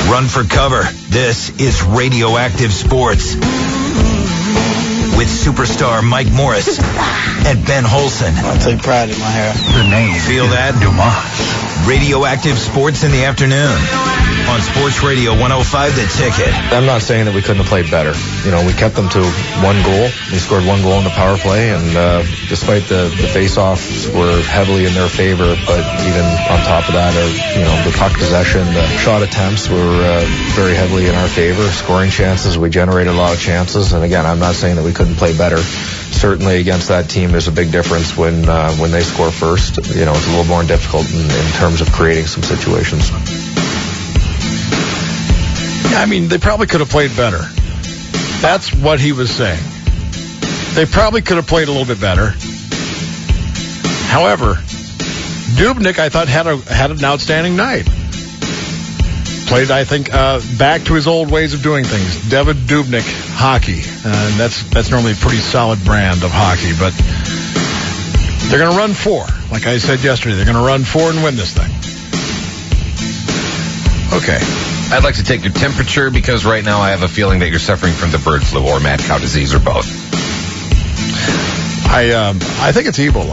Run for cover. This is Radioactive Sports with superstar Mike Morris and Ben Holson. I take pride in my hair. The name. Feel that? Dumas. Radioactive Sports in the afternoon on Sports Radio 105 The Ticket. I'm not saying that we couldn't have played better. You know, we kept them to one goal. We scored one goal in the power play, and despite the face-offs were heavily in their favor, but even on top of that, the puck possession, the shot attempts were very heavily in our favor. Scoring chances, we generated a lot of chances, and again, I'm not saying that we couldn't play better. Certainly against that team, there's a big difference when they score first. You know, it's a little more difficult in terms of creating some situations. I mean, they probably could have played better. That's what he was saying. They probably could have played a little bit better. However, Dubnyk, I thought, had an outstanding night. Played, I think, back to his old ways of doing things. David Dubnyk hockey. And that's normally a pretty solid brand of hockey. But they're going to run 4. Like I said yesterday, they're going to run 4 and win this thing. Okay. I'd like to take your temperature because right now I have a feeling that you're suffering from the bird flu or mad cow disease or both. I think it's Ebola.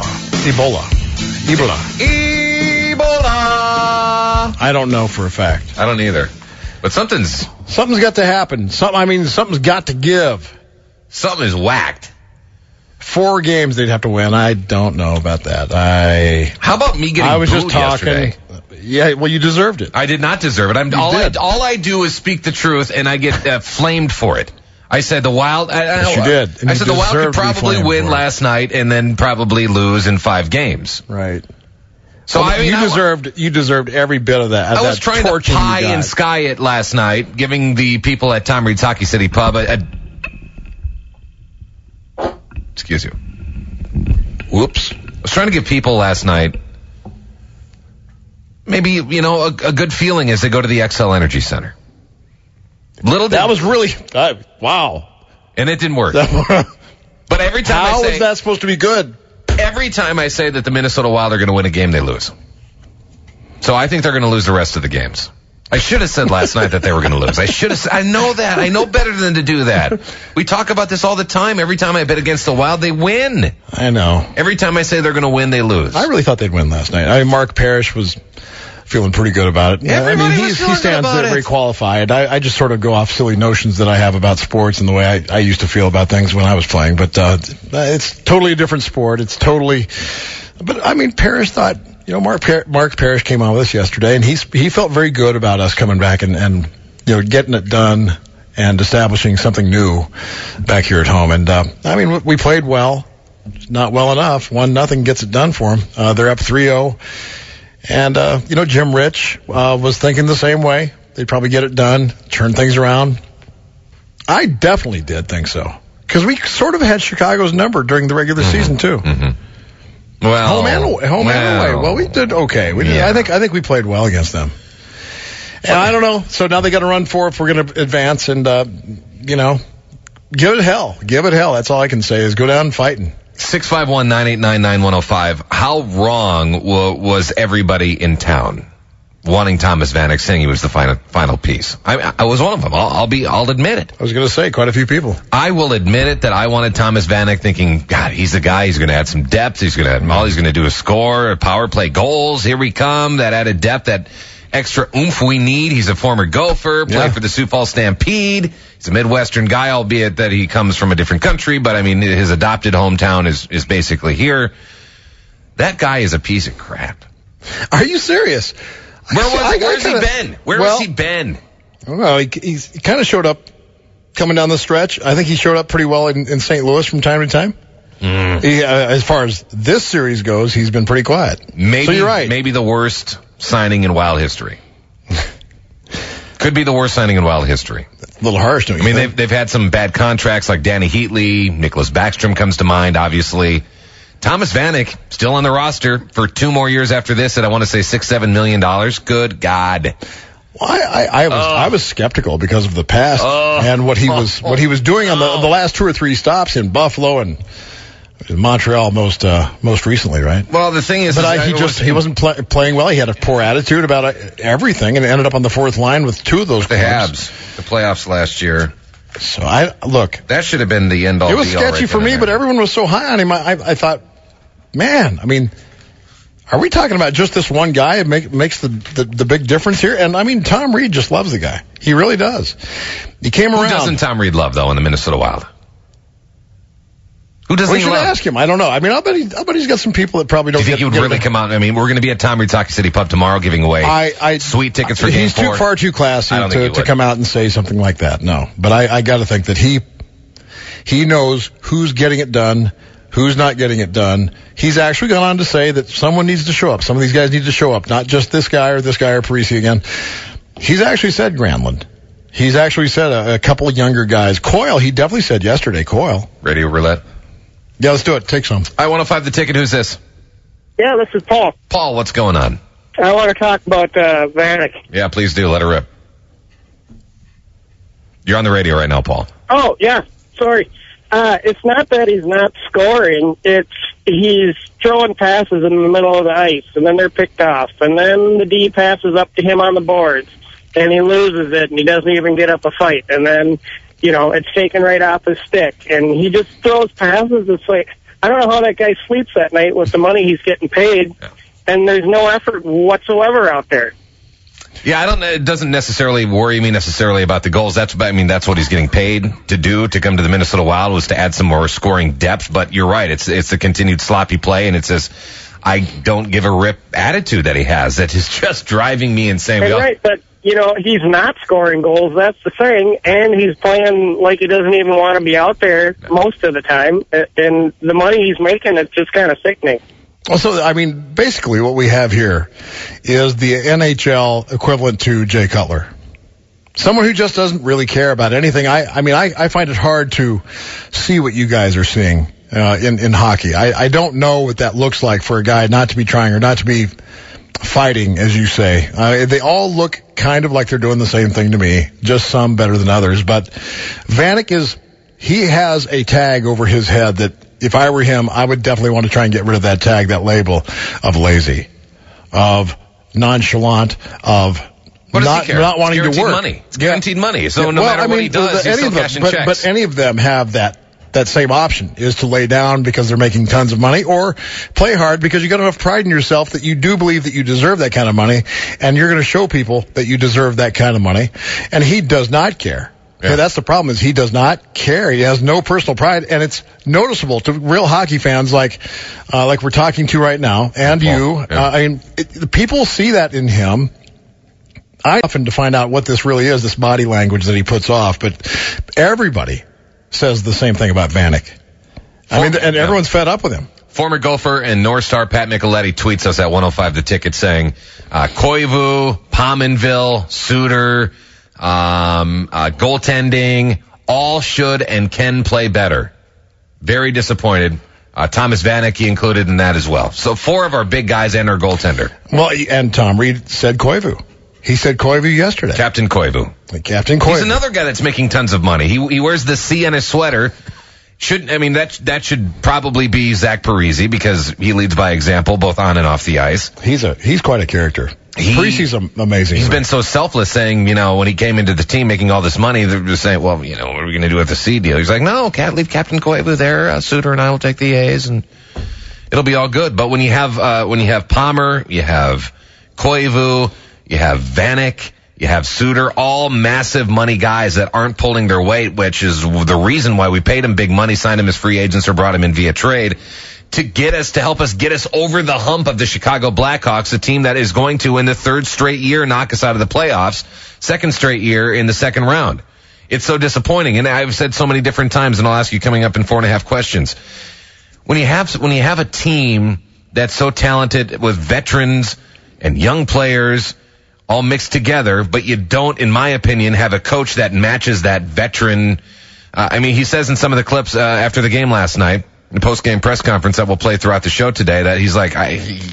I don't know for a fact. I don't either. But something's got to happen. Something's got to give. Something is whacked. 4 games they'd have to win. I don't know about that. How about me getting booed yesterday? Yeah, well, you deserved it. I did not deserve it. All I do is speak the truth, and I get flamed for it. I said the Wild. Yes, you did. And I said the Wild could probably win last night and then probably lose in 5 games. Right. So you deserved every bit of that. I was trying to pie and sky it last night, giving the people at Tom Reed's Hockey City Pub excuse you. Whoops. I was trying to give people last night maybe, a good feeling as they go to the XL Energy Center. That was really, wow. And it didn't work. But every time How is that supposed to be good? Every time I say that the Minnesota Wild are going to win a game, they lose. So I think they're going to lose the rest of the games. I should have said last night that they were going to lose. I know that. I know better than to do that. We talk about this all the time. Every time I bet against the Wild, they win. I know. Every time I say they're going to win, they lose. I really thought they'd win last night. Mark Parrish was feeling pretty good about it. He stands there very qualified. I just sort of go off silly notions that I have about sports and the way I used to feel about things when I was playing. But it's totally a different sport. But Parrish thought, Mark Parrish came on with us yesterday, and he felt very good about us coming back and getting it done and establishing something new back here at home. And we played well, not well enough. 1-0 gets it done for them. They're up 3-0. And, Jim Rich was thinking the same way. They'd probably get it done, turn things around. I definitely did think so. Because we sort of had Chicago's number during the regular season, too. Mm-hmm. Well, home and away. Well, we did okay. I think we played well against them. And I don't know. So now they got to run 4 if we're going to advance. And, give it hell. Give it hell. That's all I can say is go down fighting. 651-989-9105. How wrong was everybody in town wanting Thomas Vanek, saying he was the final piece? I was one of them. I'll admit it. I was going to say quite a few people. I will admit it that I wanted Thomas Vanek, thinking, God, he's the guy. He's going to add some depth. All he's going to do is score, power play goals. Here we come. That added depth, that extra oomph we need. He's a former Gopher, played for the Sioux Falls Stampede. He's a Midwestern guy, albeit that he comes from a different country, but his adopted hometown is basically here. That guy is a piece of crap. Where has he been? Where has he been? Well, he kind of showed up coming down the stretch. I think he showed up pretty well in St. Louis from time to time. As far as this series goes, he's been pretty quiet. So you're right. Maybe the worst signing in Wild history. Could be the worst signing in Wild history. A little harsh, don't you think? They've had some bad contracts like Danny Heatley, Nicholas Backstrom comes to mind, obviously. Thomas Vanek, still on the roster for 2 more years after this at, I want to say, $6-7 million. Good God. Well, I was skeptical because of the past and what he was doing on the last 2 or 3 stops in Buffalo and In Montreal most recently, right? Well, the thing is, he wasn't playing well. He had a poor attitude about everything, and ended up on the fourth line with two of those. The Habs, the playoffs last year. So that should have been the end all. It was sketchy for me, but everyone was so high on him. I thought, man, I mean, are we talking about just this one guy? It makes the big difference here. And I mean, Tom Reed just loves the guy. He really does. He came around. Who doesn't Tom Reed love though in the Minnesota Wild? Who doesn't he love? We should ask him. I don't know. I mean, I'll bet he's got some people that probably don't. Do you think he would really come out? I mean, we're going to be at Tom Reed's Hockey City Pub tomorrow giving away sweet tickets for Game 4. He's far too classy to come out and say something like that. No, but I got to think that he knows who's getting it done, who's not getting it done. He's actually gone on to say that someone needs to show up. Some of these guys need to show up, not just this guy or Parisi again. He's actually said Granlund. He's actually said a couple of younger guys. Coyle, he definitely said yesterday. Coyle. Radio roulette. Yeah, let's do it. Take some. I 105 the ticket. Who's this? Yeah, this is Paul. Paul, what's going on? I want to talk about Vanek. Yeah, please do. Let her rip. You're on the radio right now, Paul. Oh, yeah. Sorry. It's not that he's not scoring. It's he's throwing passes in the middle of the ice, and then they're picked off. And then the D passes up to him on the boards, and he loses it, and he doesn't even get up a fight. And then, it's taken right off his stick. And he just throws passes. It's like, I don't know how that guy sleeps that night with the money he's getting paid, and there's no effort whatsoever out there. Yeah, it doesn't necessarily worry me necessarily about the goals. That's what he's getting paid to do, to come to the Minnesota Wild, was to add some more scoring depth. But you're right. It's the continued sloppy play, and it's this I don't give a rip attitude that he has that is just driving me insane. Right, but, he's not scoring goals. That's the thing. And he's playing like he doesn't even want to be out there most of the time. And the money he's making, it's just kind of sickening. So, I mean, basically what we have here is the NHL equivalent to Jay Cutler. Someone who just doesn't really care about anything. I find it hard to see what you guys are seeing in hockey. I don't know what that looks like for a guy not to be trying or not to be fighting, as you say. They all look kind of like they're doing the same thing to me, just some better than others. But Vanek he has a tag over his head that, if I were him, I would definitely want to try and get rid of that tag, that label of lazy, of nonchalant, of not wanting to work. Money. It's guaranteed money. So no matter what he does, he's still cashing checks. But any of them have that same option, is to lay down because they're making tons of money, or play hard because you got enough pride in yourself that you do believe that you deserve that kind of money, and you're going to show people that you deserve that kind of money. And he does not care. Yeah. Okay, that's the problem, is he does not care. He has no personal pride, and it's noticeable to real hockey fans like we're talking to right now, and you. Yeah. People see that in him. I often to find out what this really is, this body language that he puts off, but everybody says the same thing about Vanek. And everyone's fed up with him. Former Gopher and North Star Pat Micheletti tweets us at 105 the ticket saying, Koivu, Pominville, Suter, goaltending, all should and can play better. Very disappointed. Thomas Vanek, he included in that as well. So 4 of our big guys and our goaltender. Well, and Tom Reed said Koivu. He said Koivu yesterday. Captain Koivu. Captain Koivu. He's another guy that's making tons of money. He wears the C on his sweater. That should probably be Zach Parisi, because he leads by example both on and off the ice. He's quite a character. Parisi's amazing. He's been so selfless, saying, when he came into the team making all this money, they're just saying, well, what are we going to do with the C deal? He's like, no, can't leave Captain Koivu there. Suter and I will take the A's, and it'll be all good. But when you have Palmer, you have Koivu, you have Vanek, you have Suter, all massive money guys that aren't pulling their weight, which is the reason why we paid him big money, signed him as free agents, or brought him in via trade, to help us get us over the hump of the Chicago Blackhawks, a team that is going to, in the 3rd straight year, knock us out of the playoffs, 2nd straight year in the 2nd round. It's so disappointing, and I've said so many different times, and I'll ask you coming up in 4.5 questions. When you have a team that's so talented with veterans and young players all mixed together, but you don't, in my opinion, have a coach that matches that veteran. He says in some of the clips after the game last night, in the post-game press conference that we'll play throughout the show today, that he's like,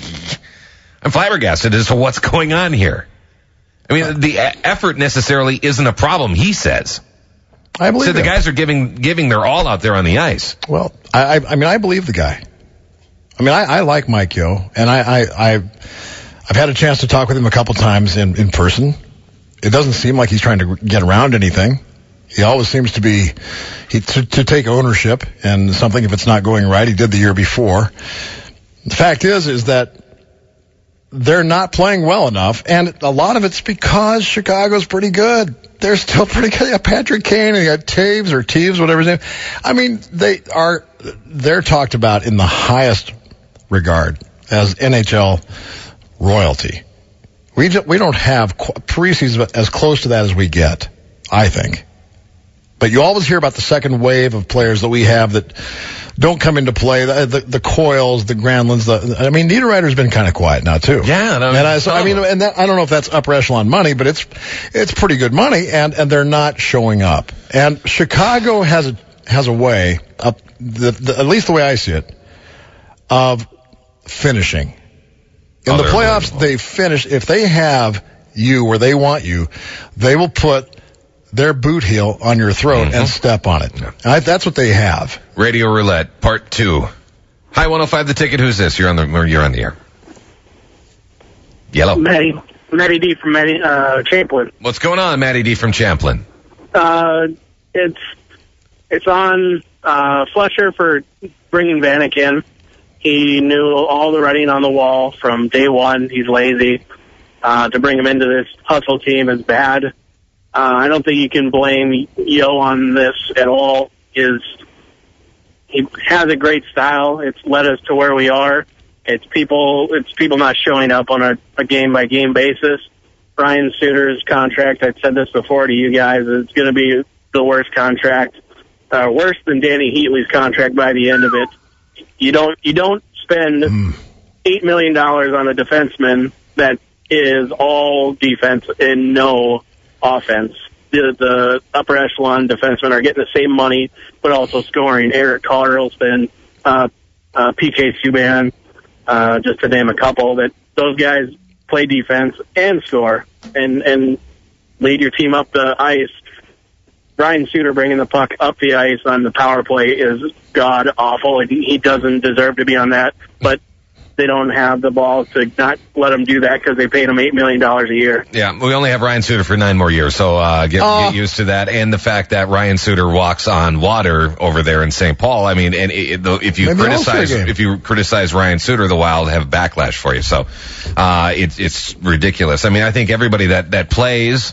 I'm flabbergasted as to what's going on here. The effort necessarily isn't a problem, he says. I believe so the guys are giving their all out there on the ice. Well, I mean, I believe the guy. I mean, I like Mike Yeo, and I've had a chance to talk with him a couple times in person. It doesn't seem like he's trying to get around anything. He always seems to be to take ownership and something if it's not going right. He did the year before. The fact is that they're not playing well enough, and a lot of it's because Chicago's pretty good. They're still pretty good. You got Patrick Kane, and you got Taves or Teves, whatever his name. I mean, they're talked about in the highest regard as NHL royalty. We don't have Parise as close to that as we get, I think. But you always hear about the second wave of players that we have that don't come into play. The Coyles, the Granlunds. Niederreiter's been kind of quiet now too. Yeah, I don't know if that's upper echelon money, but it's pretty good money, and they're not showing up. And Chicago has a way, at least the way I see it, of finishing. In the playoffs, they finish. If they have you where they want you, they will put their boot heel on your throat and step on it. Yeah. That's what they have. Radio Roulette, Part 2. Hi, 105 The Ticket. Who's this? You're on the air. Yellow. Matty D from Champlin. What's going on, Matty D from Champlin? It's on Fletcher for bringing Vanek in. He knew all the writing on the wall from day one. He's lazy. To bring him into this hustle team is bad. I don't think you can blame Yeo on this at all. He has a great style. It's led us to where we are. It's people not showing up on a game by game basis. Ryan Suter's contract, I've said this before to you guys, it's going to be the worst contract, worse than Danny Heatley's contract by the end of it. You don't spend $8 million on a defenseman that is all defense and no offense. The upper echelon defensemen are getting the same money, but also scoring. Erik Karlsson, PK Subban, just to name a couple. That those guys play defense and score and lead your team up the ice. Ryan Suter bringing the puck up the ice on the power play is god awful. He doesn't deserve to be on that, but they don't have the balls to not let him do that because they paid him $8 million a year. Yeah, we only have Ryan Suter for 9 more years, so get used to that. And the fact that Ryan Suter walks on water over there in St. Paul. I mean, and if you criticize Ryan Suter, the Wild have backlash for you. So it's ridiculous. I mean, I think everybody that plays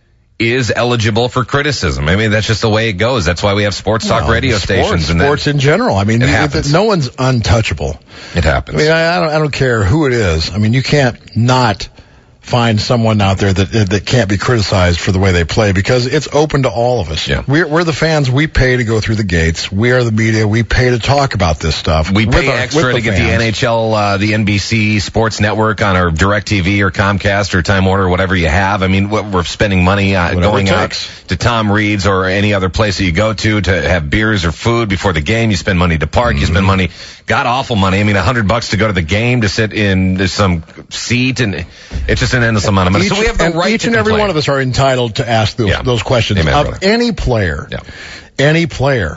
is eligible for criticism. I mean, that's just the way it goes. That's why we have sports talk radio stations. Sports in general. I mean, no one's untouchable. It happens. I mean, I don't care who it is. I mean, you can't not find someone out there that can't be criticized for the way they play because it's open to all of us. Yeah. We're the fans. We pay to go through the gates. We are the media. We pay to talk about this stuff. We pay extra to get the NHL, the NBC Sports Network on our DirecTV or Comcast or Time Warner, whatever you have. I mean, we're spending money going out to Tom Reed's or any other place that you go to have beers or food before the game. You spend money to park. You spend money, god awful money. I mean, $100 to go to the game to sit in some seat, and it's just an endless amount of money. So we have the right each and every one of us are entitled to ask those questions of any player. Yeah. Any player.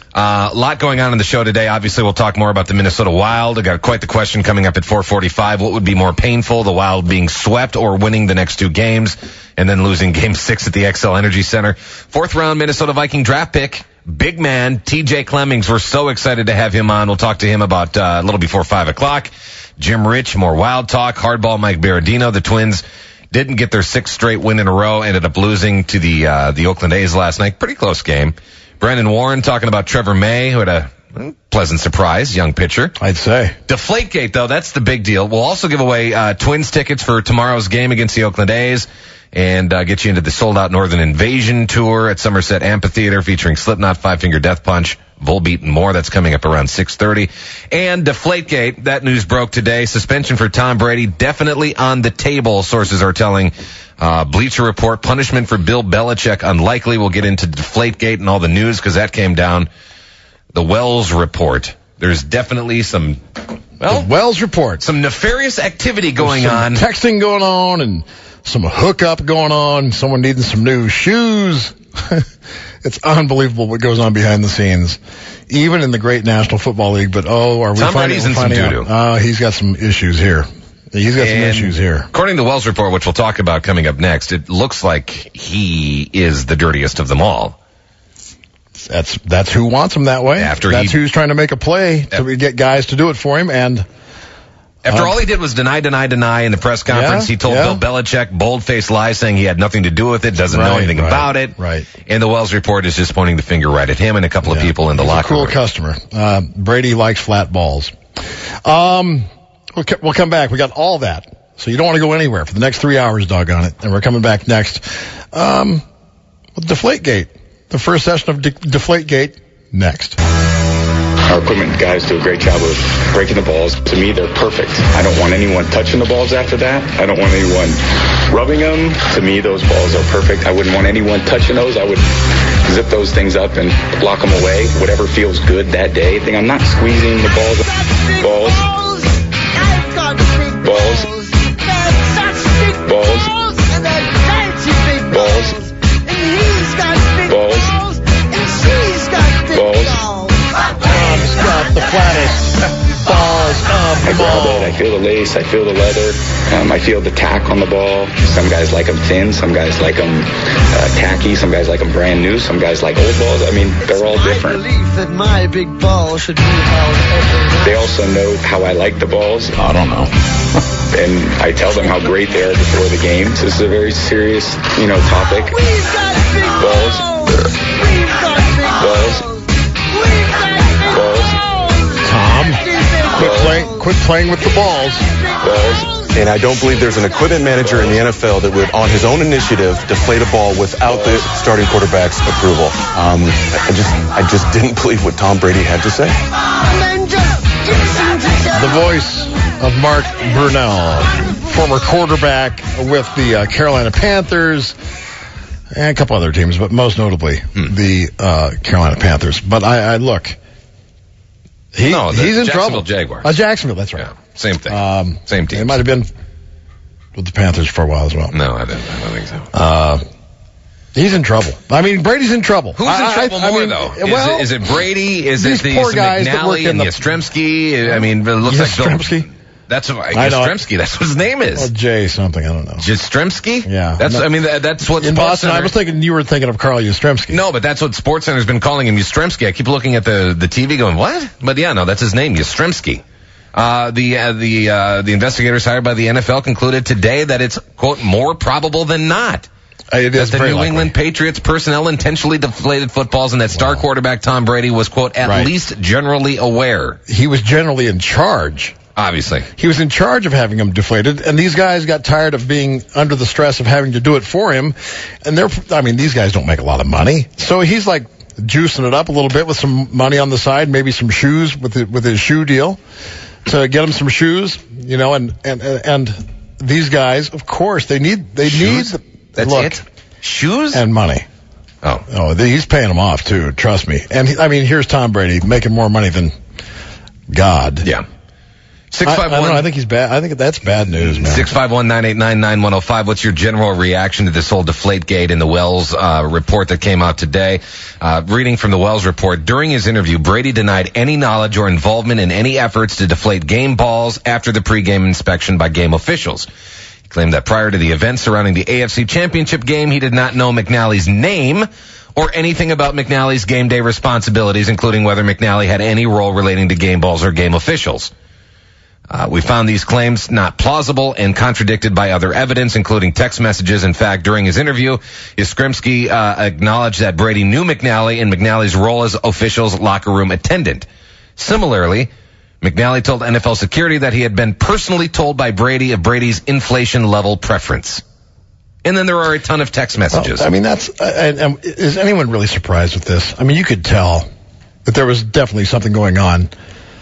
A lot going on in the show today. Obviously, we'll talk more about the Minnesota Wild. I got quite the question coming up at 4:45. What would be more painful, the Wild being swept or winning the next 2 games and then losing Game 6 at the XL Energy Center? 4th round Minnesota Viking draft pick, big man, TJ Clemmings. We're so excited to have him on. We'll talk to him about a little before 5 o'clock. Jim Rich, more Wild talk. Hardball Mike Berardino. The Twins didn't get their 6th straight win in a row. Ended up losing to the Oakland A's last night. Pretty close game. Brandon Warren talking about Trevor May, who had a pleasant surprise, young pitcher. I'd say. Deflategate, though, that's the big deal. We'll also give away Twins tickets for tomorrow's game against the Oakland A's and get you into the sold-out Northern Invasion tour at Somerset Amphitheater featuring Slipknot, Five Finger Death Punch, Volbeat, and more. That's coming up around 6:30. And Deflategate, that news broke today. Suspension for Tom Brady definitely on the table, sources are telling Bleacher Report. Punishment for Bill Belichick unlikely. We'll get into Deflategate and all the news because that came down. The Wells Report. There's definitely some, the Wells Report. Some nefarious activity going on. Texting going on and some hookup going on. Someone needing some new shoes. It's unbelievable what goes on behind the scenes, even in the great National Football League. But are we finding out? He's got some issues here. According to the Wells Report, which we'll talk about coming up next, it looks like he is the dirtiest of them all. That's who wants him that way. That's who's trying to make a play to get guys to do it for him. And after all he did was deny in the press conference, he told Bill Belichick bold-faced lies saying he had nothing to do with it, doesn't know anything about it. Right. And the Wells Report is just pointing the finger right at him and a couple of people in the locker room. He's a cool customer. Brady likes flat balls. We'll come back. We got all that. So you don't want to go anywhere for the next 3 hours, doggone it. And we're coming back next with Deflategate. The first session of Deflategate next. Our equipment guys do a great job of breaking the balls. To me, they're perfect. I don't want anyone touching the balls after that. I don't want anyone rubbing them. To me, those balls are perfect. I wouldn't want anyone touching those. I would zip those things up and lock them away. Whatever feels good that day. I'm not squeezing the balls. Balls. The flattest balls of the ball. I feel the lace, I feel the leather, I feel the tack on the ball. Some guys like them thin, some guys like them tacky, some guys like them brand new, some guys like old balls. I mean, they're all different. I believe that my big ball should be held everywhere. They also know how I like the balls. I don't know. And I tell them how great they are before the games. This is a very serious, topic. Balls. Quit playing with the balls. And I don't believe there's an equipment manager in the NFL that would, on his own initiative, deflate a ball without the starting quarterback's approval. I just didn't believe what Tom Brady had to say. The voice of Mark Brunell, former quarterback with the Carolina Panthers and a couple other teams, but most notably the Carolina Panthers. But I look. He's in trouble. Jaguars. Jacksonville, that's right. Yeah, same thing. Same team. It might have been with the Panthers for a while as well. No, I don't think so. He's in trouble. I mean, Brady's in trouble. Who's in trouble more, though? Is it Brady? Is it McNally and Yastrzemski? I mean, it looks like Yastrzemski? That's Yastrzemski. That's what his name is. Well, Jay something. I don't know. Yastrzemski? Yeah. That's what in Boston. I was thinking you were thinking of Carl Yastrzemski. No, but that's what SportsCenter's been calling him, Yastrzemski. I keep looking at the TV, going, what? But yeah, no, that's his name, Yastrzemski. The investigators hired by the NFL concluded today that it's quote more probable than not. It is that the New England Patriots personnel intentionally deflated footballs and that star quarterback Tom Brady was, quote, at least generally aware. He was generally in charge. Obviously. He was in charge of having them deflated, and these guys got tired of being under the stress of having to do it for him. And these guys don't make a lot of money. So he's like juicing it up a little bit with some money on the side, maybe some shoes with his shoe deal to get him some shoes, and these guys, of course, they need That's it? Shoes? And money. Oh, he's paying them off, too. Trust me. And, here's Tom Brady making more money than God. Yeah. 651. I think he's bad. I think that's bad news, man. 651-989-9105. What's your general reaction to this whole Deflategate in the Wells report that came out today? Reading from the Wells report, during his interview, Brady denied any knowledge or involvement in any efforts to deflate game balls after the pregame inspection by game officials. He claimed that prior to the event surrounding the AFC Championship game, he did not know McNally's name or anything about McNally's game day responsibilities, including whether McNally had any role relating to game balls or game officials. We found these claims not plausible and contradicted by other evidence, including text messages. In fact, during his interview, Yastrzemski acknowledged that Brady knew McNally and McNally's role as official's locker room attendant. Similarly, McNally told NFL Security that he had been personally told by Brady of Brady's inflation level preference. And then there are a ton of text messages. Well, is anyone really surprised with this? You could tell that there was definitely something going on.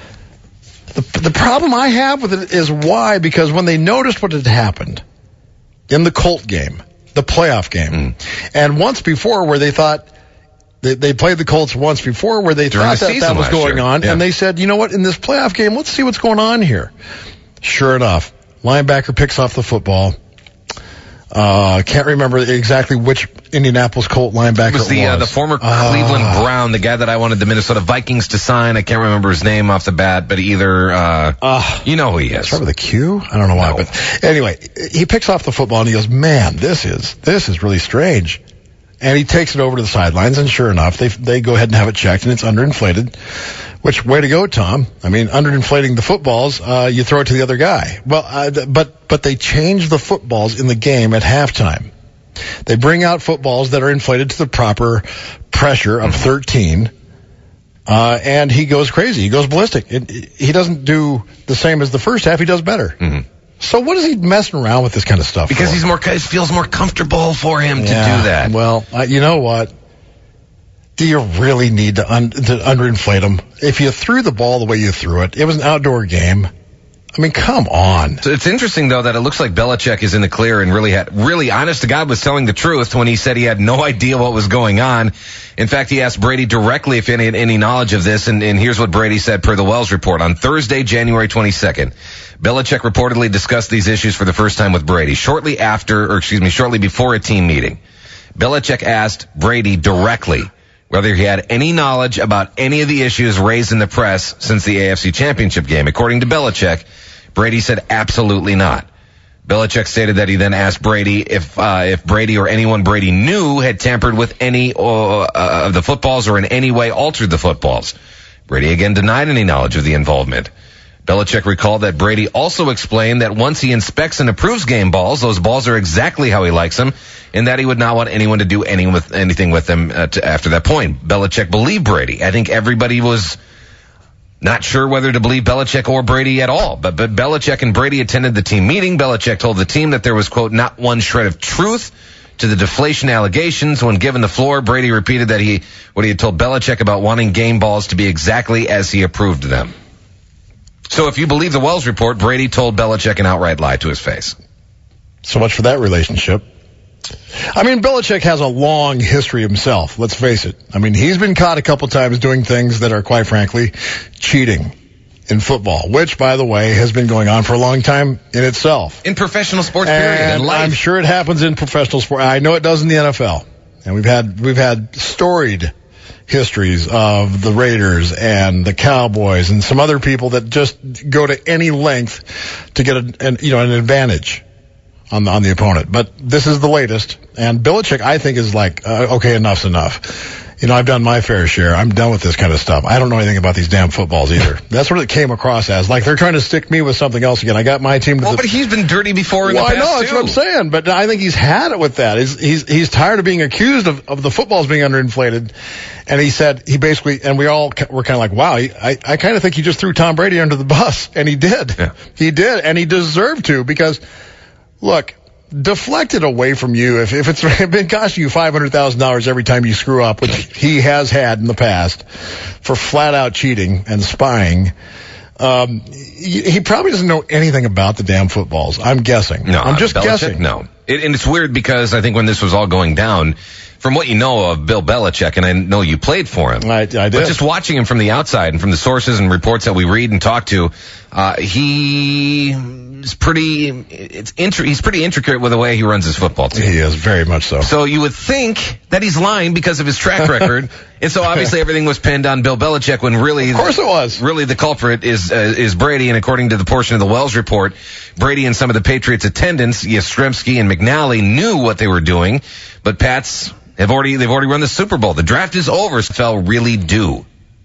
The problem I have with it is why, because when they noticed what had happened in the Colt game, the playoff game, and once before where they thought, they played the Colts once before where they thought that was going on, and they said, you know what, in this playoff game, let's see what's going on here. Sure enough, linebacker picks off the football. Can't remember exactly which Indianapolis Colt linebacker it was. The former Cleveland Brown, the guy that I wanted the Minnesota Vikings to sign. I can't remember his name off the bat, but either, you know who he is. Start with a Q? I don't know why, but anyway, he picks off the football and he goes, man, this is really strange. And he takes it over to the sidelines, and sure enough, they go ahead and have it checked, and it's underinflated. Which, way to go, Tom. I mean, underinflating the footballs, you throw it to the other guy. Well, but they change the footballs in the game at halftime. They bring out footballs that are inflated to the proper pressure of 13, and he goes crazy. He goes ballistic. He doesn't do the same as the first half. He does better. Mm-hmm. So what is he messing around with this kind of stuff Because for? It feels more comfortable for him to do that. Well, you know what? Do you really need to underinflate them? If you threw the ball the way you threw it, it was an outdoor game. I mean, come on. So it's interesting, though, that it looks like Belichick is in the clear and really honest to God was telling the truth when he said he had no idea what was going on. In fact, he asked Brady directly if he had any knowledge of this, and here's what Brady said per the Wells report. On Thursday, January 22nd, Belichick reportedly discussed these issues for the first time with Brady shortly before a team meeting. Belichick asked Brady directly whether he had any knowledge about any of the issues raised in the press since the AFC Championship game. According to Belichick, Brady said absolutely not. Belichick stated that he then asked Brady if Brady or anyone Brady knew had tampered with any of the footballs or in any way altered the footballs. Brady again denied any knowledge of the involvement. Belichick recalled that Brady also explained that once he inspects and approves game balls, those balls are exactly how he likes them, and that he would not want anyone to do anything with them after that point. Belichick believed Brady. I think everybody was not sure whether to believe Belichick or Brady at all. But Belichick and Brady attended the team meeting. Belichick told the team that there was, quote, not one shred of truth to the deflation allegations. When given the floor, Brady repeated that what he had told Belichick about wanting game balls to be exactly as he approved them. So if you believe the Wells report, Brady told Belichick an outright lie to his face. So much for that relationship. I mean, Belichick has a long history himself, let's face it. I mean, he's been caught a couple times doing things that are, quite frankly, cheating in football, which, by the way, has been going on for a long time in itself. In professional sports, period, in life. I'm sure it happens in professional sport. I know it does in the NFL. And we've had storied histories of the Raiders and the Cowboys and some other people that just go to any length to get an advantage on the opponent. But this is the latest. And Belichick, I think, is like, okay, enough's enough. You know, I've done my fair share. I'm done with this kind of stuff. I don't know anything about these damn footballs either. That's what it came across as. Like they're trying to stick me with something else again. I got my team. But he's been dirty before in the past, I know, that's what I'm saying. But I think he's had it with that. He's tired of being accused of the footballs being underinflated. And he said, and we all were kind of like, wow, I kind of think he just threw Tom Brady under the bus. And he did. Yeah. He did. And he deserved to because, look, deflect it away from you. If it's been costing you $500,000 every time you screw up, which he has had in the past for flat out cheating and spying, he probably doesn't know anything about the damn footballs. I'm guessing. No, I'm just Belichick, guessing. No. And it's weird because I think when this was all going down, from what you know of Bill Belichick, and I know you played for him. I did. But just watching him from the outside and from the sources and reports that we read and talk to, he's pretty intricate with the way he runs his football team. He is, very much so. So you would think that he's lying because of his track record. And so obviously everything was pinned on Bill Belichick when really, of course it was. Really the culprit is Brady. And according to the portion of the Wells report, Brady and some of the Patriots attendants, Yastrzemski and McNally, knew what they were doing. But Pats they've already run the Super Bowl. The draft is over. NFL really do.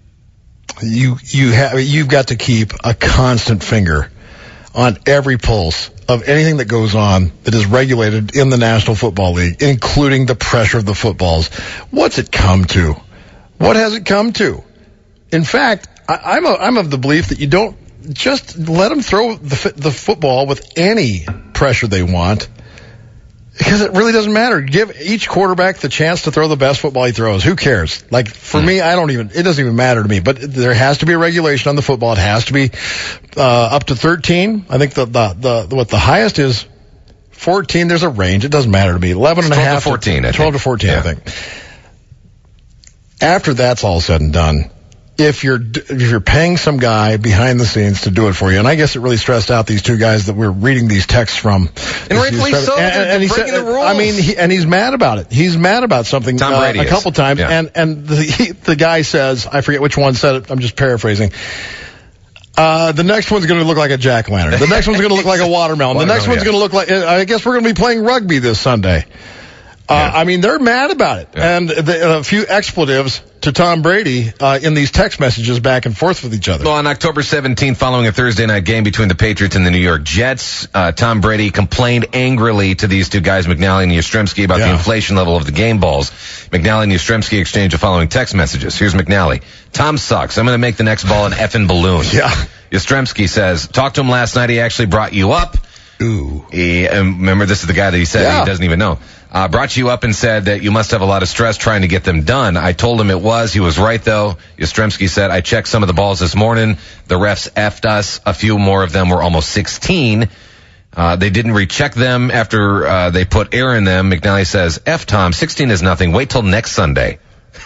You've got to keep a constant finger on every pulse of anything that goes on that is regulated in the National Football League, including the pressure of the footballs. What's it come to? What has it come to? In fact, I'm of the belief that you don't just let them throw the football with any pressure they want, because it really doesn't matter. Give each quarterback the chance to throw the best football he throws. Who cares? Like, for me, it doesn't even matter to me. But there has to be a regulation on the football. It has to be up to 13. I think what the highest is 14. There's a range. It doesn't matter to me. 11 and a half. 12 to 14, 12 to 14, yeah. I think. After that's all said and done, if you're paying some guy behind the scenes to do it for you, and I guess it really stressed out these two guys that we're reading these texts from. And rightfully so. And he's breaking the rules. I mean, he's mad about it. He's mad about something Tom Brady a couple times. Yeah. And the guy says, I forget which one said it. I'm just paraphrasing. The next one's going to look like a jack-o'-lantern. The next one's going to look like a watermelon. The next one's going to look like, I guess we're going to be playing rugby this Sunday. I mean, they're mad about it. Yeah. And a few expletives to Tom Brady in these text messages back and forth with each other. Well, on October 17th, following a Thursday night game between the Patriots and the New York Jets, Tom Brady complained angrily to these two guys, McNally and Yastrzemski, about the inflation level of the game balls. McNally and Yastrzemski exchanged the following text messages. Here's McNally. Tom sucks. I'm going to make the next ball an effing balloon. Yeah. Yastrzemski says, talked to him last night. He actually brought you up. Ooh. Remember, this is the guy that he said he doesn't even know. Brought you up and said that you must have a lot of stress trying to get them done. I told him it was. He was right, though. Yastrzemski said, I checked some of the balls this morning. The refs effed us. A few more of them were almost 16. They didn't recheck them after they put air in them. McNally says, F Tom, 16 is nothing. Wait till next Sunday.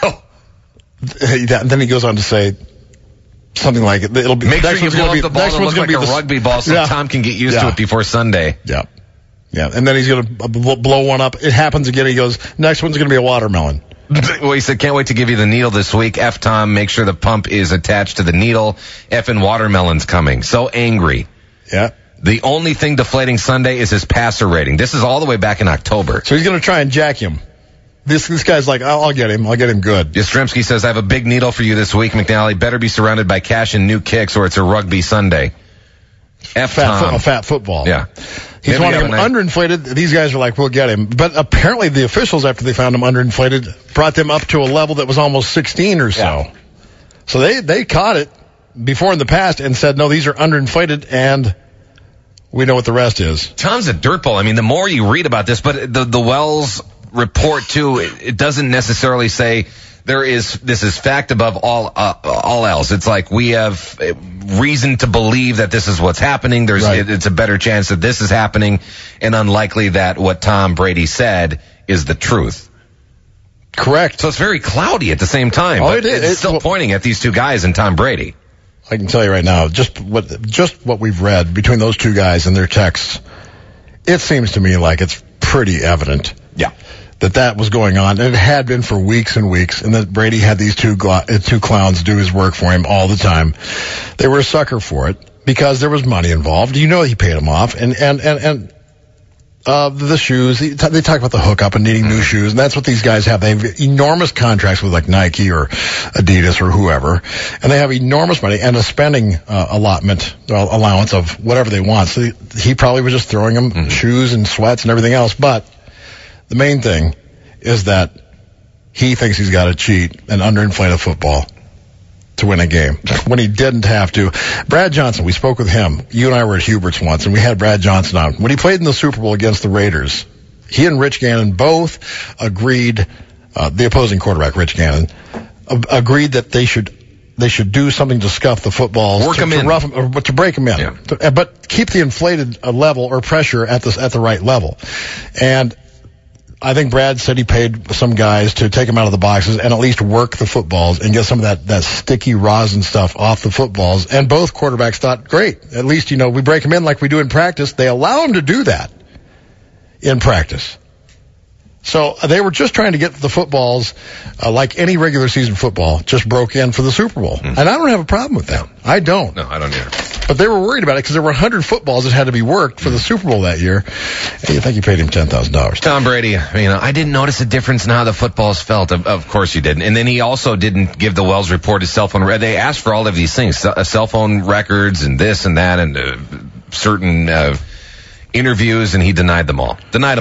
Then he goes on to say something like, it'll be, make sure you blow up the ball to look like a rugby ball so Tom can get used to it before Sunday. Yeah. Yeah, and then he's going to blow one up. It happens again. He goes, next one's going to be a watermelon. Well, he said, can't wait to give you the needle this week. F Tom, make sure the pump is attached to the needle. Effing watermelon's coming. So angry. Yeah. The only thing deflating Sunday is his passer rating. This is all the way back in October. So he's going to try and jack him. This guy's like, I'll get him. I'll get him good. Yastrzemski says, I have a big needle for you this week. McNally better be surrounded by cash and new kicks or it's a rugby Sunday. F Tom. Fat football. Yeah. He's wanting him underinflated. These guys are like, we'll get him. But apparently the officials, after they found him underinflated, brought them up to a level that was almost 16 or so. Yeah. So they caught it before in the past and said, no, these are underinflated, and we know what the rest is. Tom's a dirtball. I mean, the more you read about this, but the Wells report, too, it doesn't necessarily say this is fact above all else. It's like we have reason to believe that this is what's happening. It's a better chance that this is happening, and unlikely that what Tom Brady said is the truth. Correct. So it's very cloudy at the same time. Oh, but it's still pointing at these two guys and Tom Brady. I can tell you right now, just what we've read between those two guys and their texts, it seems to me like it's pretty evident. Yeah. That was going on, and it had been for weeks and weeks, and that Brady had these two clowns do his work for him all the time. They were a sucker for it because there was money involved. You know, he paid them off, and the shoes. They talk about the hookup and needing new shoes, and that's what these guys have. They have enormous contracts with like Nike or Adidas or whoever, and they have enormous money and a spending allowance of whatever they want. So he probably was just throwing them shoes and sweats and everything else, but the main thing is that he thinks he's got to cheat and underinflate a football to win a game when he didn't have to. Brad Johnson, we spoke with him. You and I were at Hubert's once, and we had Brad Johnson on. When he played in the Super Bowl against the Raiders, he and Rich Gannon both agreed, the opposing quarterback, Rich Gannon, agreed that they should do something to scuff the footballs, to break them in, but keep the inflated level or pressure at the right level. And I think Brad said he paid some guys to take them out of the boxes and at least work the footballs and get some of that sticky rosin stuff off the footballs. And both quarterbacks thought, great, at least, we break them in like we do in practice. They allow them to do that in practice. So they were just trying to get the footballs, like any regular season football, just broke in for the Super Bowl. And I don't have a problem with that. I don't. No, I don't either. But they were worried about it because there were 100 footballs that had to be worked for the Super Bowl that year. And you think you paid him $10,000. Tom Brady, I didn't notice a difference in how the footballs felt. Of course you didn't. And then he also didn't give the Wells report his cell phone. They asked for all of these things, cell phone records and this and that and certain interviews, and he denied them all. Deny.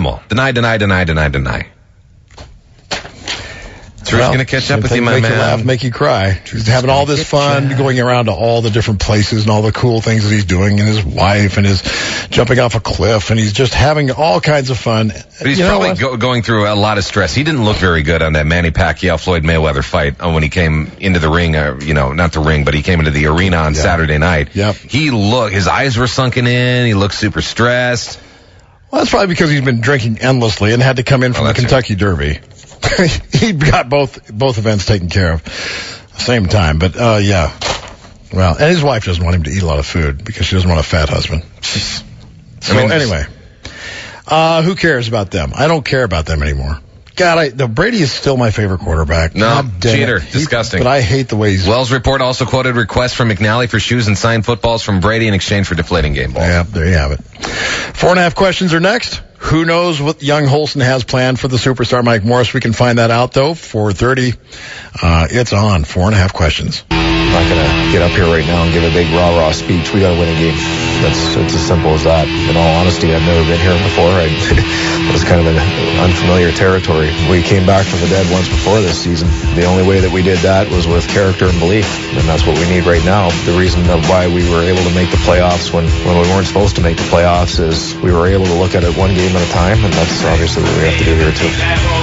So he's going to catch up with you, my man. Make you laugh, make you cry. He's having all this fun, going around to all the different places and all the cool things that he's doing, and his wife, and his jumping off a cliff, and he's just having all kinds of fun. But he's probably going through a lot of stress. He didn't look very good on that Manny Pacquiao-Floyd Mayweather fight when he came into the ring, not the ring, but he came into the arena on Saturday night. Yep. His eyes were sunken in. He looked super stressed. Well, that's probably because he's been drinking endlessly and had to come in from the Kentucky Derby. He got both events taken care of. Same time, but yeah. Well, and his wife doesn't want him to eat a lot of food because she doesn't want a fat husband. So anyway, who cares about them? I don't care about them anymore. God, Brady is still my favorite quarterback. No, cheater. Disgusting. But I hate the way he's... Wells Report also quoted requests from McNally for shoes and signed footballs from Brady in exchange for deflating game balls. Yeah, there you have it. 4.5 questions are next. Who knows what young Holston has planned for the superstar Mike Morris? We can find that out, though. 4:30. It's on. 4.5 questions. I'm not going to get up here right now and give a big rah-rah speech. We got to win a game. It's as simple as that. In all honesty, I've never been here before. It was kind of an unfamiliar territory. We came back from the dead once before this season. The only way that we did that was with character and belief, and that's what we need right now. The reason of why we were able to make the playoffs when we weren't supposed to make the playoffs is we were able to look at it one game at a time, and that's obviously what we have to do here too.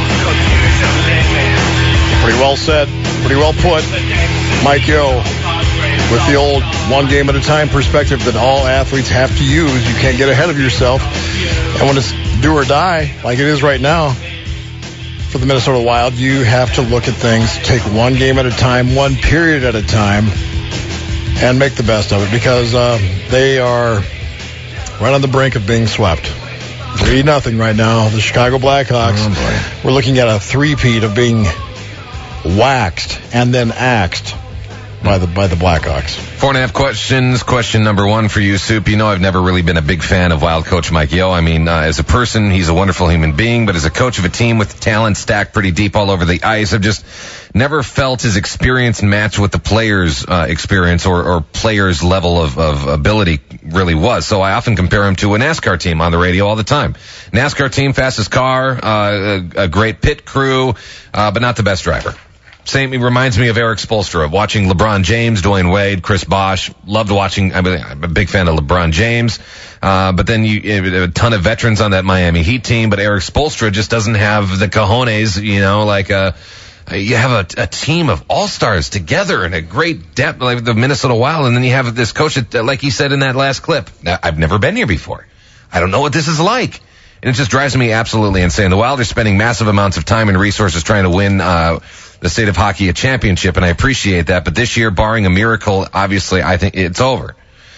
Pretty well said. Pretty well put. Mike Yeo, with the old one game at a time perspective that all athletes have to use. You can't get ahead of yourself. And when it's do or die, like it is right now for the Minnesota Wild, you have to look at things, take one game at a time, one period at a time, and make the best of it because they are right on the brink of being swept. 3-0 right now. The Chicago Blackhawks. We're looking at a three-peat of being waxed and then axed by the Blackhawks. 4.5 questions. Question number 1 for you, Soup. You know I've never really been a big fan of Wild coach Mike Yeo. I mean, as a person, he's a wonderful human being, but as a coach of a team with talent stacked pretty deep all over the ice, I've just never felt his experience match what the players' experience or players' level of ability really was. So I often compare him to a NASCAR team on the radio all the time. NASCAR team, fastest car, a great pit crew, but not the best driver. Same, it reminds me of Eric Spoelstra, watching LeBron James, Dwayne Wade, Chris Bosh. Loved watching, I'm a big fan of LeBron James. But then a ton of veterans on that Miami Heat team, but Eric Spoelstra just doesn't have the cojones, like you have a team of all-stars together and a great depth like the Minnesota Wild, and then you have this coach that, like he said in that last clip, I've never been here before. I don't know what this is like. And it just drives me absolutely insane. The Wild are spending massive amounts of time and resources trying to win the state of hockey a championship, and I appreciate that. But this year, barring a miracle, obviously, I think it's over.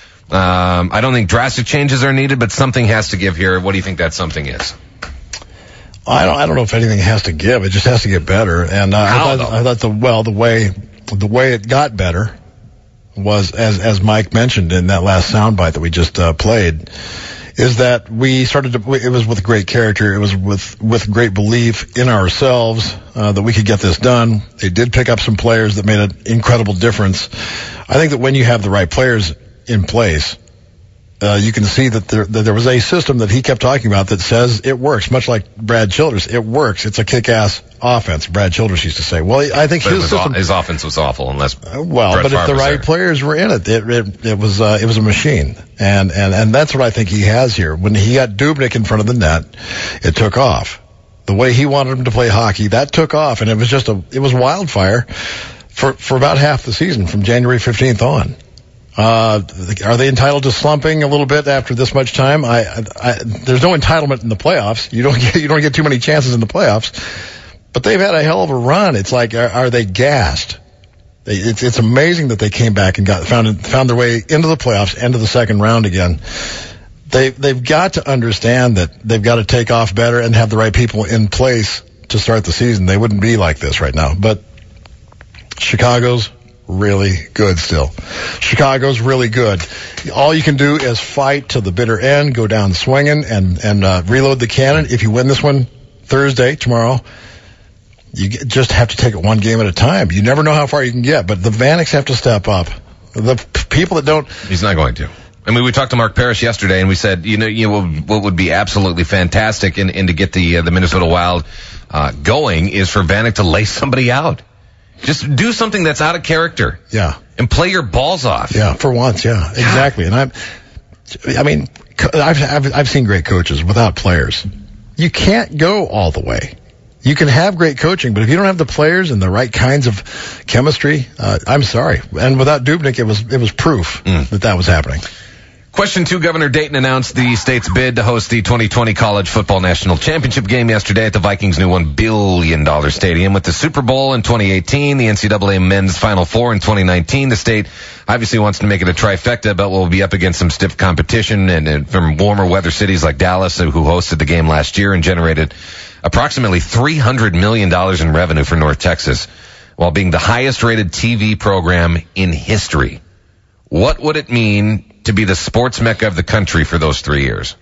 I don't think drastic changes are needed, but something has to give here. What do you think that something is? I don't know if anything has to give. It just has to get better. And I thought the way it got better was, as Mike mentioned in that last soundbite that we just played, is that we started to, it was with great character, it was with great belief in ourselves that we could get this done. They did pick up some players that made an incredible difference. I think that when you have the right players in place, you can see that there was a system that he kept talking about that says it works, much like Brad Childress. It works. It's a kick-ass offense, Brad Childress used to say. Well, I think his offense was awful unless but if the right players were in it, it was a machine. And that's what I think he has here. When he got Dubnyk in front of the net, it took off. The way he wanted him to play hockey, that took off, and it was wildfire for about half the season from January 15th on. Are they entitled to slumping a little bit after this much time? There's no entitlement in the playoffs. You don't get too many chances in the playoffs, but they've had a hell of a run. It's like, are they gassed? It's amazing that they came back and found their way into the playoffs, into the second round again. They've got to understand that they've got to take off better and have the right people in place to start the season. They wouldn't be like this right now, but Chicago's really good still. Chicago's really good. All you can do is fight to the bitter end, go down swinging, and reload the cannon. If you win this one tomorrow, you just have to take it one game at a time. You never know how far you can get, but the Vaneks have to step up. The people that don't... He's not going to. I mean, we talked to Mark Parrish yesterday, and we said, what would be absolutely fantastic and to get the Minnesota Wild going is for Vanek to lay somebody out. Just do something that's out of character. Yeah. And play your balls off. Yeah, for once, yeah. Exactly. And I've seen great coaches without players. You can't go all the way. You can have great coaching, but if you don't have the players and the right kinds of chemistry, I'm sorry. And without Dubnyk, it was proof that was happening. Question 2, Governor Dayton announced the state's bid to host the 2020 College Football National Championship game yesterday at the Vikings' new $1 billion stadium. With the Super Bowl in 2018, the NCAA Men's Final Four in 2019, the state obviously wants to make it a trifecta, but will be up against some stiff competition and from warmer weather cities like Dallas, who hosted the game last year and generated approximately $300 million in revenue for North Texas, while being the highest-rated TV program in history. What would it mean to be the sports mecca of the country for those 3 years?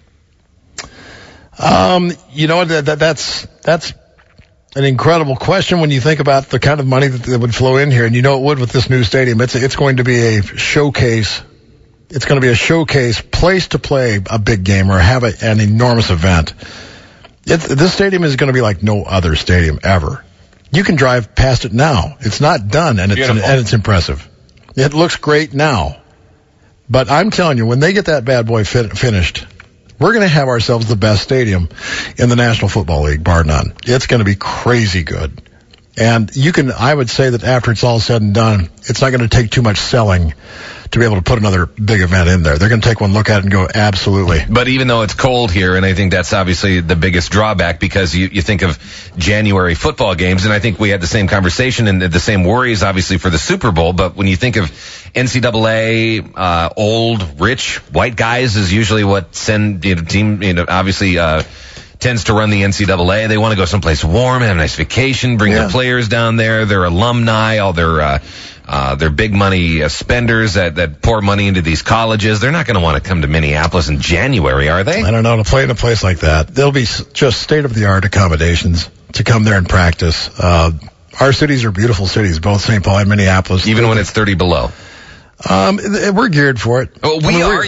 You know, that's an incredible question when you think about the kind of money that would flow in here, and you know it would with this new stadium. It's going to be a showcase. It's going to be a showcase place to play a big game or have an enormous event. This stadium is going to be like no other stadium ever. You can drive past it now. It's not done, and it's impressive. It looks great now. But I'm telling you, when they get that bad boy finished, we're going to have ourselves the best stadium in the National Football League, bar none. It's going to be crazy good. And I would say that after it's all said and done, it's not going to take too much selling to be able to put another big event in there. They're going to take one look at it and go, absolutely. But even though it's cold here, and I think that's obviously the biggest drawback, because you think of January football games, and I think we had the same conversation and the same worries, obviously, for the Super Bowl, but when you think of NCAA, old, rich, white guys is usually what send, obviously, tends to run the NCAA. They want to go someplace warm, have a nice vacation, bring their players down there, their alumni, all their big money spenders that pour money into these colleges. They're not going to want to come to Minneapolis in January, are they? I don't know. To play in a place like that, there'll be just state-of-the-art accommodations to come there and practice. Our cities are beautiful cities, both St. Paul and Minneapolis. Even when it's 30 below. We're geared for it. Oh, we love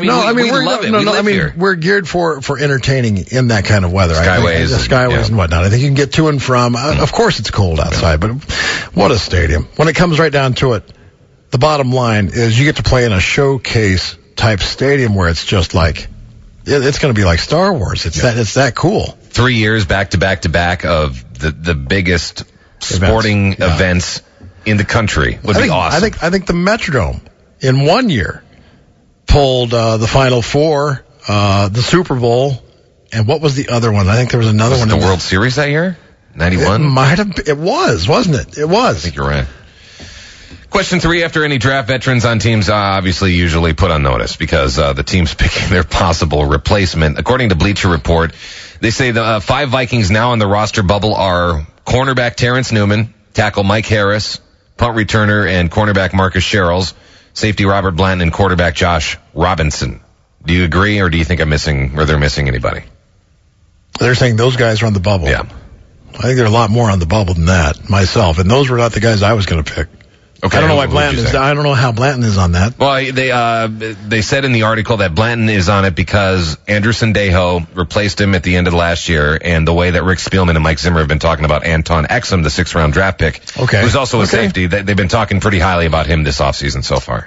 it. We live here. We're geared for entertaining in that kind of weather. Skyways and whatnot. I think you can get to and from. Of course, it's cold outside, but what a stadium! When it comes right down to it, the bottom line is you get to play in a showcase type stadium where it's just like it's going to be like Star Wars. It's that cool. 3 years back to back of the biggest sporting events in the country would be awesome. I think the Metrodome in 1 year pulled the Final Four, the Super Bowl, and what was the other one? I think there was another one. The World Series that year? 91? It might have. It was, wasn't it? It was. I think you're right. Question 3, after any draft, veterans on teams obviously usually put on notice because the team's picking their possible replacement. According to Bleacher Report, they say the 5 Vikings now on the roster bubble are cornerback Terrence Newman, tackle Mike Harris, punt returner and cornerback Marcus Sherrills, safety Robert Blanton, and quarterback Josh Robinson. Do you agree, or do you think they're missing anybody? They're saying those guys are on the bubble. Yeah. I think there are a lot more on the bubble than that, myself, and those were not the guys I was going to pick. Okay, I don't know why Blanton is. I don't know how Blanton is on that. Well, they said in the article that Blanton is on it because Andrew Sendejo replaced him at the end of last year, and the way that Rick Spielman and Mike Zimmer have been talking about Anton Exum, the 6th-round draft pick, who's also a safety. They've been talking pretty highly about him this offseason so far.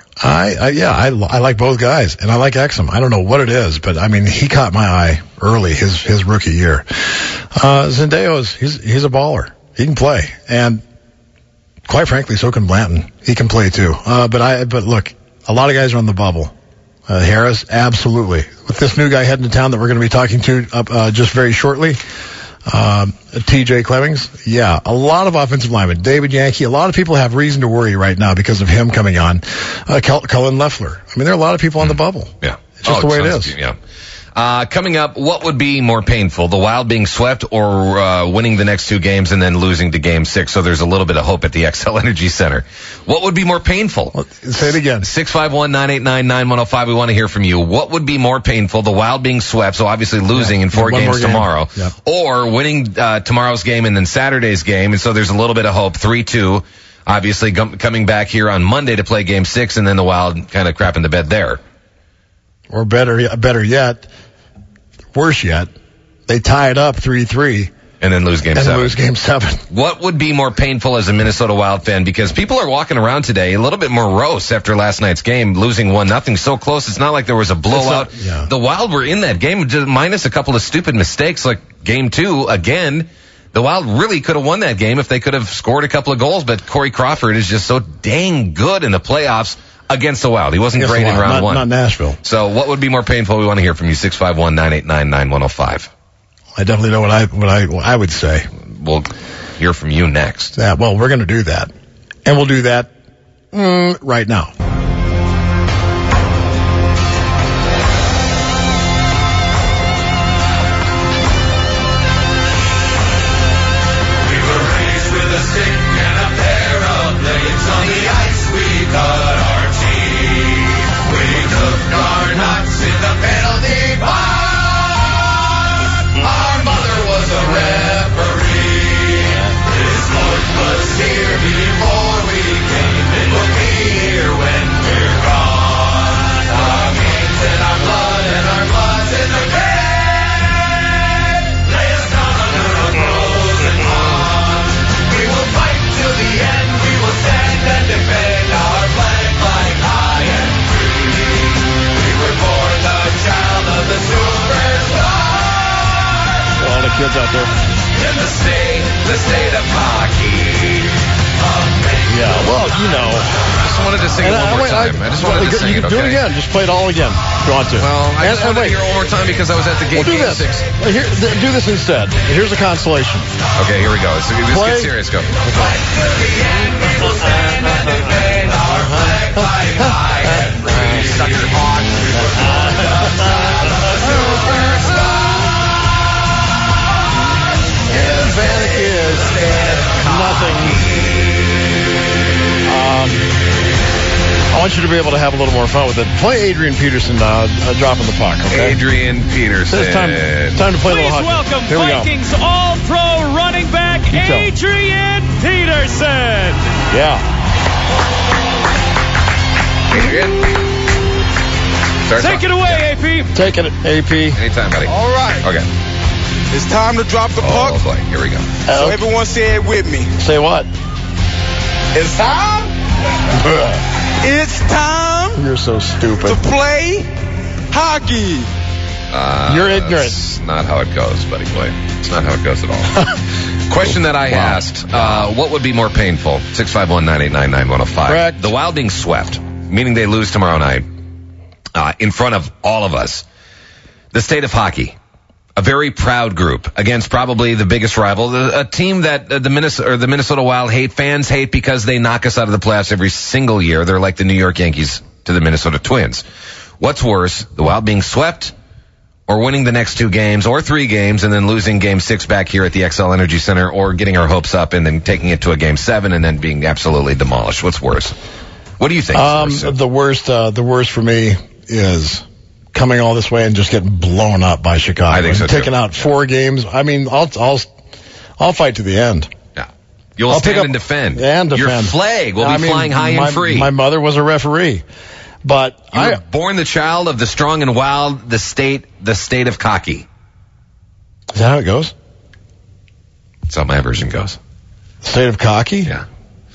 I like both guys, and I like Exum. I don't know what it is, but I mean he caught my eye early his rookie year. Sendejo he's a baller. He can play, and quite frankly, so can Blanton. He can play too. But look, a lot of guys are on the bubble. Harris, absolutely. With this new guy heading to town that we're going to be talking to just very shortly, TJ Clemmings, a lot of offensive linemen. David Yankee, a lot of people have reason to worry right now because of him coming on. Cullen Loeffler. I mean, there are a lot of people on the bubble. Yeah. It's just the way it is. Yeah. Coming up, what would be more painful, the Wild being swept or winning the next 2 games and then losing to Game 6? So there's a little bit of hope at the XL Energy Center. What would be more painful? Well, say it again. 651-989-9105. We want to hear from you. What would be more painful, the Wild being swept, so obviously losing in 4 games tomorrow, or winning tomorrow's game and then Saturday's game? And so there's a little bit of hope, 3-2, obviously coming back here on Monday to play Game 6, and then the Wild kind of crapping the bed there. Or better yet, worse yet, they tie it up 3-3. And then lose Game 7. What would be more painful as a Minnesota Wild fan? Because people are walking around today a little bit morose after last night's game, losing 1-0 so close. It's not like there was a blowout. The Wild were in that game, just minus a couple of stupid mistakes like Game 2 again. The Wild really could have won that game if they could have scored a couple of goals, but Corey Crawford is just so dang good in the playoffs Against the Wild. He wasn't great in round one. Not Nashville. So what would be more painful? We want to hear from you. 651-989-9105. I definitely know what I would say. We'll hear from you next. Yeah, well, we're going to do that. And we'll do that right now. Kids out there. In the state of hockey. Yeah, well, you know. I just wanted to sing it one more time. I just wanted to sing it, okay? Do it again. Just play it all again if you want to. Well, I just wanted to hear it one more time because I was at the game. We'll do this. Do this instead. Here's a consolation. Okay, here we go. So let's get serious. Go. Sucker hawk. Vanek is nothing. I want you to be able to have a little more fun with it. Play Adrian Peterson dropping the puck, okay? Adrian Peterson. It's time to play a little hockey. Please welcome Here we go. Vikings All-Pro running back Adrian Peterson. Yeah. Adrian. Take it away, AP. Take it, AP. Anytime, buddy. All right. Okay. It's time to drop the puck. Oh, boy. Here we go. So everyone say it with me. Say what? It's time. It's time. You're so stupid. To play hockey. You're ignorant. That's not how it goes, buddy boy. It's not how it goes at all. Question that I asked, what would be more painful? 651-989-9105. Correct. The Wild being swept, meaning they lose tomorrow night, in front of all of us. The state of hockey. A very proud group against probably the biggest rival, a team that the Minnesota Wild fans hate because they knock us out of the playoffs every single year. They're like the New York Yankees to the Minnesota Twins. What's worse, the Wild being swept or winning the next 2 games or 3 games and then losing Game 6 back here at the XL Energy Center, or getting our hopes up and then taking it to a Game 7 and then being absolutely demolished? What's worse? What do you think is worse? The worst for me is coming all this way and just getting blown up by Chicago. I think so too. Taking out 4 games. I mean, I'll fight to the end. Yeah. You'll stand and defend. And defend. Your flag will be flying high and free. My mother was a referee. But you were born the child of the strong and wild, the state of cocky. Is that how it goes? That's how my version goes. State of cocky? Yeah.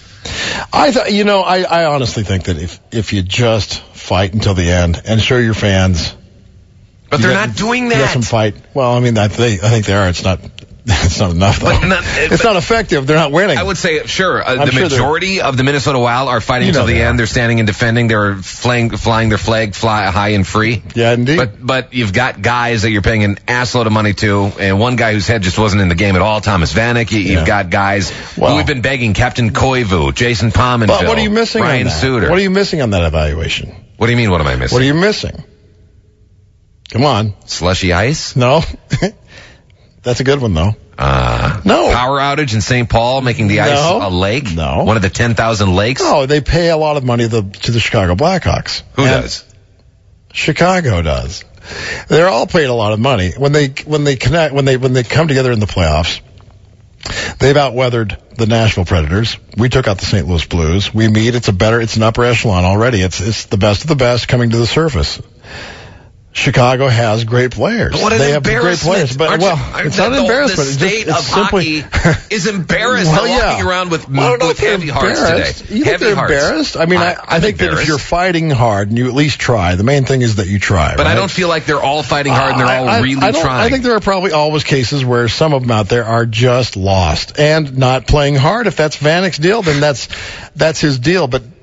I honestly think that if you just fight until the end and show your fans. But they're not doing that. You got some fight. Well, I mean, I think they are. It's not enough, though. It's not effective. They're not winning. I would say, sure, the majority of the Minnesota Wild are fighting until the end. They're standing and defending. They're flying their flag high and free. Yeah, indeed. But you've got guys that you're paying an assload of money to, and one guy whose head just wasn't in the game at all, Thomas Vanek. You've got guys who we've been begging, Captain Koivu, Jason Pominville, but what are you missing Ryan on that? Suter. What are you missing on that evaluation? What do you mean, what am I missing? What are you missing? Come on. Slushy ice? No. That's a good one, though. No. Power outage in St. Paul, making the ice a lake? No. One of the 10,000 lakes? No, they pay a lot of money to the Chicago Blackhawks. Who does? Chicago does. They're all paid a lot of money. When they come together in the playoffs, they've outweathered the Nashville Predators. We took out the St. Louis Blues. We meet. It's an upper echelon already. It's the best of the best coming to the surface. Chicago has great players. But what an embarrassment. But, it's not an embarrassment. The state of hockey is embarrassed. They're walking around with heavy hearts today. You think they're embarrassed? I mean, I think that if you're fighting hard and you at least try, the main thing is that you try. But I don't feel like they're all fighting hard and they're all really trying. I think there are probably always cases where some of them out there are just lost and not playing hard. If that's Vanek's deal, then that's his deal. But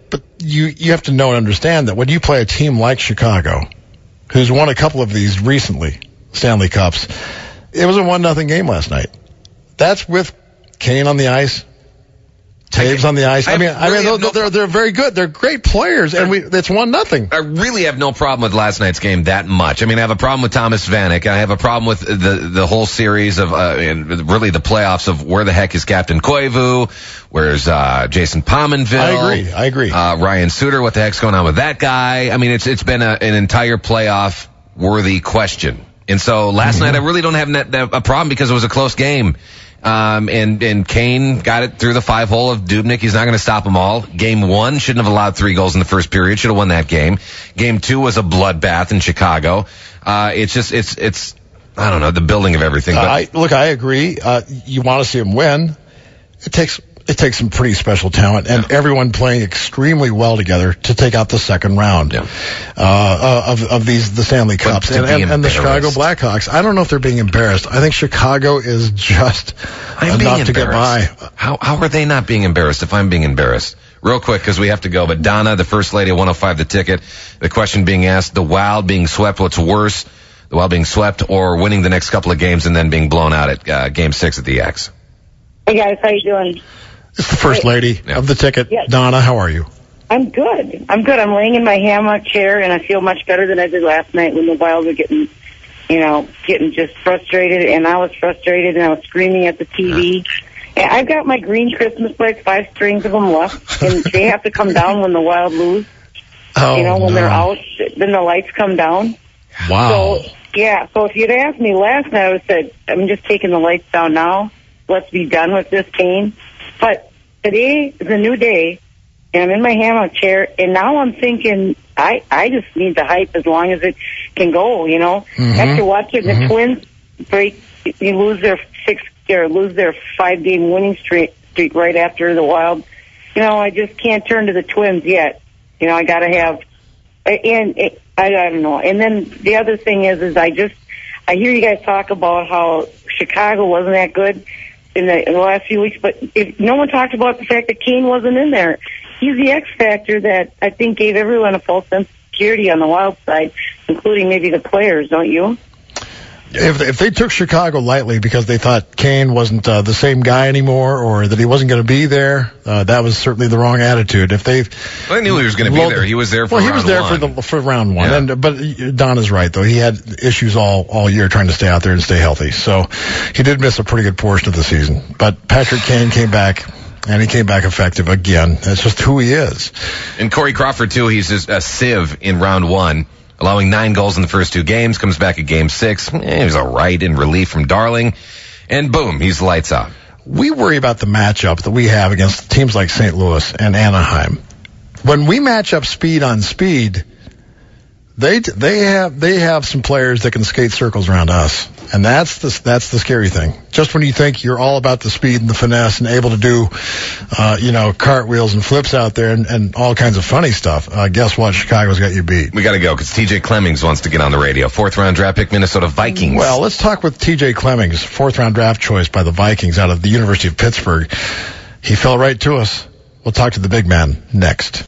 But you have to know and understand that when you play a team like Chicago, who's won a couple of these recently, Stanley Cups, it was a 1-0 game last night. That's with Kane on the ice, Taves on the ice. They're very good. They're great players, and it's 1-0. I really have no problem with last night's game that much. I mean, I have a problem with Thomas Vanek. I have a problem with the whole series of, and really the playoffs of where the heck is Captain Koivu? Where's Jason Pominville? I agree. Ryan Suter, what the heck's going on with that guy? I mean, it's been an entire playoff worthy question. And so last night I really don't have a problem because it was a close game. And Kane got it through the 5-hole of Dubnyk. He's not going to stop them all. Game 1 shouldn't have allowed 3 goals in the first period. Should have won that game. Game 2 was a bloodbath in Chicago. It's I don't know, the building of everything. But I agree. You want to see him win. It takes some pretty special talent and everyone playing extremely well together to take out the second round of the Stanley Cups and the Chicago Blackhawks. I don't know if they're being embarrassed. I think Chicago is just enough to get by. How are they not being embarrassed if I'm being embarrassed? Real quick, because we have to go. But Donna, the first lady of 105 The Ticket, the question being asked, the Wild being swept, what's worse? The Wild being swept or winning the next couple of games and then being blown out at Game 6 at the X? Hey, guys. How you doing? It's the first lady of The Ticket. Yes. Donna, how are you? I'm good. I'm laying in my hammock chair, and I feel much better than I did last night when the Wild were getting just frustrated, and I was frustrated, and I was screaming at the TV. And I've got my green Christmas lights, 5 strings of them left, and they have to come down when the Wild lose. When they're out, then the lights come down. Wow. So if you'd asked me last night, I would have said, I'm just taking the lights down now. Let's be done with this pain. But today is a new day, and I'm in my hammock chair, and now I'm thinking I just need the hype as long as it can go, After watching the Twins lose their 5-game winning streak right after the Wild, I just can't turn to the Twins yet. I got to have, and I don't know. And then the other thing is I hear you guys talk about how Chicago wasn't that good in the last few weeks, but if no one talked about the fact that Kane wasn't in there. He's the X factor that I think gave everyone a false sense of security on the Wild side, including maybe the players, don't you? If they took Chicago lightly because they thought Kane wasn't the same guy anymore, or that he wasn't going to be there, that was certainly the wrong attitude. They knew he was going to be there. He was there for round one. Well, he was there for round one. Yeah. But Don is right, though. He had issues all year trying to stay out there and stay healthy. So he did miss a pretty good portion of the season. But Patrick Kane came back. And he came back effective again. That's just who he is. And Corey Crawford, too, he's just a sieve in round 1, allowing 9 goals in the first 2 games, comes back at Game 6. He was all right in relief from Darling. And boom, he's lights out. We worry about the matchup that we have against teams like St. Louis and Anaheim. When we match up speed on speed, they have some players that can skate circles around us. And that's the scary thing. Just when you think you're all about the speed and the finesse and able to do, cartwheels and flips out there and all kinds of funny stuff, guess what? Chicago's got you beat. We got to go because TJ Clemmings wants to get on the radio. 4th round draft pick, Minnesota Vikings. Well, let's talk with TJ Clemmings, 4th round draft choice by the Vikings out of the University of Pittsburgh. He fell right to us. We'll talk to the big man next.